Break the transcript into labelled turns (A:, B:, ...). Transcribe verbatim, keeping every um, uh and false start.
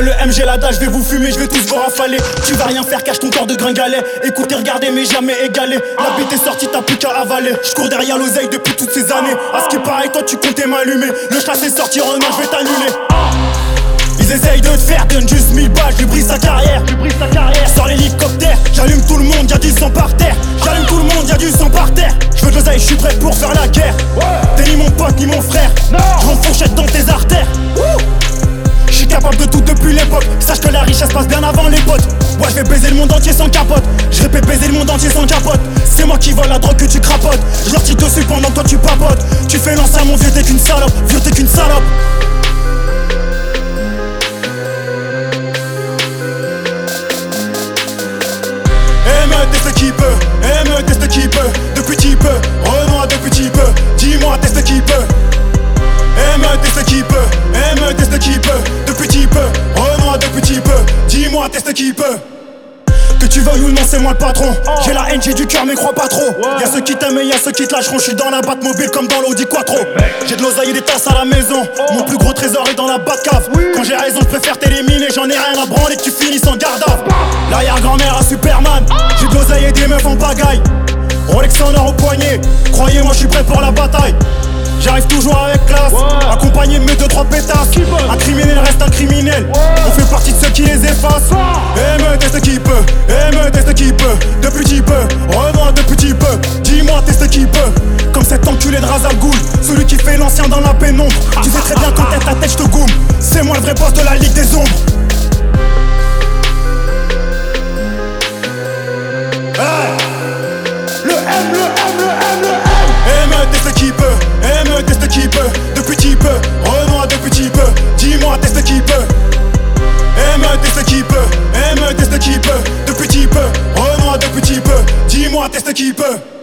A: le M, j'ai la dalle, je vais vous fumer, je vais tous vous rafaler. Tu vas rien faire, cache ton corps de gringalet. Écoutez, regardez, mais jamais égalé. La bite est sortie, t'as plus qu'à avaler. Je cours derrière l'oseille depuis toutes ces années. À ce qui paraît, toi tu comptais m'allumer. Le chasse est sorti, Renaud, je vais t'annuler. Ils essayent de te faire, donne juste mille balles, je lui brise sa carrière. Tu brises ta carrière. Sors l'hélicoptère, j'allume tout le monde, y'a du sang par terre. J'allume tout le monde, y'a du sang par terre. Je veux de l'oseille, je suis prêt pour faire la guerre. T'es ni mon pote ni mon frère. Je rentre fourchette dans tes artères. Je suis capable de tout depuis l'époque. Sache que la richesse passe bien avant les potes. Ouais, je vais baiser le monde entier sans capote. Je répète baiser le monde entier sans capote. C'est moi qui vole la drogue que tu crapotes. Je leur tire dessus pendant que toi tu papotes. Tu fais lancer à mon vieux, t'es qu'une salope. Vieux, t'es qu'une salope. Aime, teste qui peut, aime, teste qui peut. De petit peu, Renoir de petit peu. Dis-moi, teste qui peut. Aime, teste qui peut, aime, teste qui peut. De petit peu, Renoir de petit peu. Dis-moi, teste qui peut. Que tu veuilles ou non, c'est moi le patron. J'ai la haine, j'ai du cœur, mais crois pas trop. Y'a ceux qui t'aiment et y'a ceux qui te lâcheront. J'suis dans la Batmobile comme dans l'Audi Quattro. J'ai de l'oseille et des tasses à la maison. Mon plus gros trésor est dans la Batcave. Quand j'ai raison, j'préfère t'éliminer. J'en ai rien à branler que tu finisses en garde à. L'arrière-grand-mère à Superman. J'ai de l'oseille et des meufs en pagaille. Rolex en or au poignet. Croyez-moi, j'suis prêt pour la bataille. J'arrive toujours avec classe, ouais. Accompagné de mes deux trois pétasses. Un criminel reste un criminel, ouais. On fait partie de ceux qui les effacent. Aime, teste qui peut, aime, teste qui peut. De petit peu, Renoir de petit peu. Dis-moi, teste qui peut. Comme cet enculé de Razal Ghoul, celui qui fait l'ancien dans la pénombre. Tu sais très bien quand t'es ta tête, j'te goume. C'est moi le vrai boss de la Ligue des Ombres. Hey. Le M, le M, le M, le M. Aime, teste qui peut, aime, teste qui peut. De petit peu, Renoir de petit peu. Dis-moi, teste qui peut. Aime, teste qui peut, aime, teste qui peut. De petit peu, Renoir de petit peu. Dis-moi, teste qui peut.